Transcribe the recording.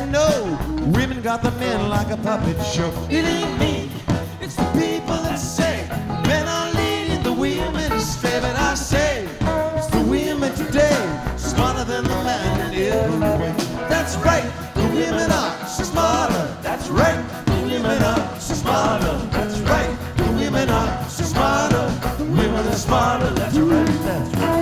know women got the men like a puppet show. It ain't me, it's the people that say men are leading the women astray. But I say it's the women today, smarter than the man in every way. That's right, the women are so smarter. That's right, the women are so smarter. That's right, the women are so smarter. The women are smarter. That's right, that's right.